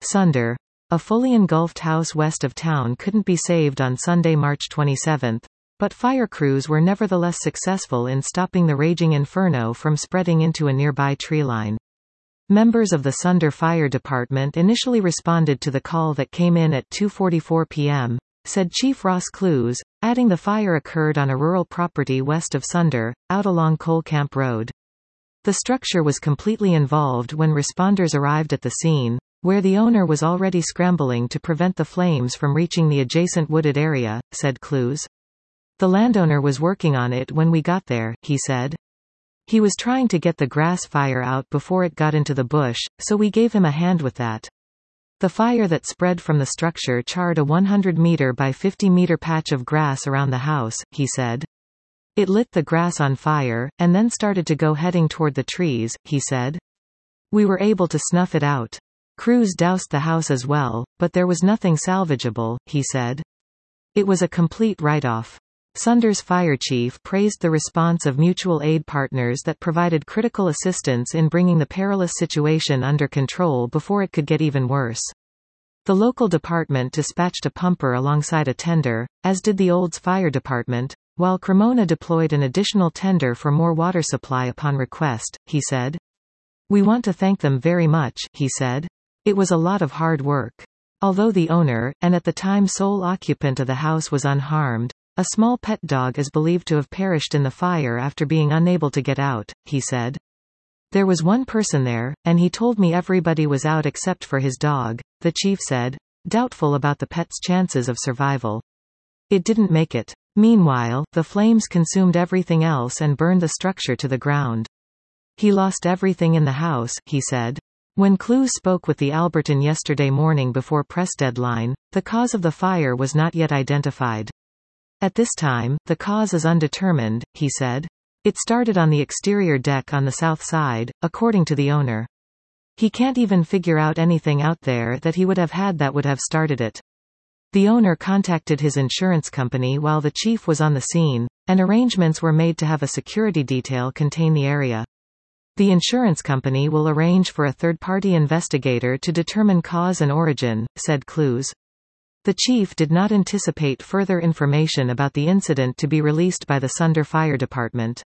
Sunder. A fully engulfed house west of town couldn't be saved on Sunday, March 27, but fire crews were nevertheless successful in stopping the raging inferno from spreading into a nearby tree line. Members of the Sunder Fire Department initially responded to the call that came in at 2:44 p.m., said Chief Ross Clues, adding the fire occurred on a rural property west of Sunder, out along Coal Camp Road. The structure was completely involved when responders arrived at the scene, where the owner was already scrambling to prevent the flames from reaching the adjacent wooded area, said Clues. The landowner was working on it when we got there, he said. He was trying to get the grass fire out before it got into the bush, so we gave him a hand with that. The fire that spread from the structure charred a 100-meter by 50-meter patch of grass around the house, he said. It lit the grass on fire, and then started to go heading toward the trees, he said. We were able to snuff it out. Crews doused the house as well, but there was nothing salvageable, he said. It was a complete write-off. Sunder's fire chief praised the response of mutual aid partners that provided critical assistance in bringing the perilous situation under control before it could get even worse. The local department dispatched a pumper alongside a tender, as did the Olds Fire Department, while Cremona deployed an additional tender for more water supply upon request, he said. We want to thank them very much, he said. It was a lot of hard work. Although the owner, and at the time sole occupant of the house, was unharmed, a small pet dog is believed to have perished in the fire after being unable to get out, he said. There was one person there, and he told me everybody was out except for his dog, the chief said, doubtful about the pet's chances of survival. It didn't make it. Meanwhile, the flames consumed everything else and burned the structure to the ground. He lost everything in the house, he said. When Clues spoke with the Alberton yesterday morning before press deadline, the cause of the fire was not yet identified. At this time, the cause is undetermined, he said. It started on the exterior deck on the south side, according to the owner. He can't even figure out anything out there that he would have had that would have started it. The owner contacted his insurance company while the chief was on the scene, and arrangements were made to have a security detail contain the area. The insurance company will arrange for a third-party investigator to determine cause and origin, said Clues. The chief did not anticipate further information about the incident to be released by the Sunder Fire Department.